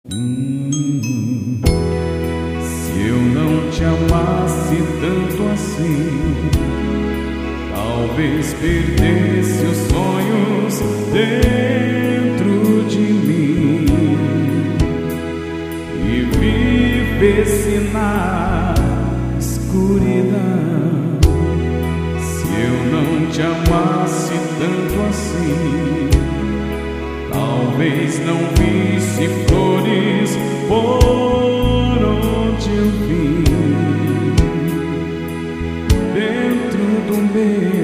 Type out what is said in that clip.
Se eu não te amasse tanto assim, talvez perdesse os sonhos dentro de mim e vivesse na escuridão. Se eu não te amasse tanto assim, talvez não visse flores por onde eu vim, dentro do meu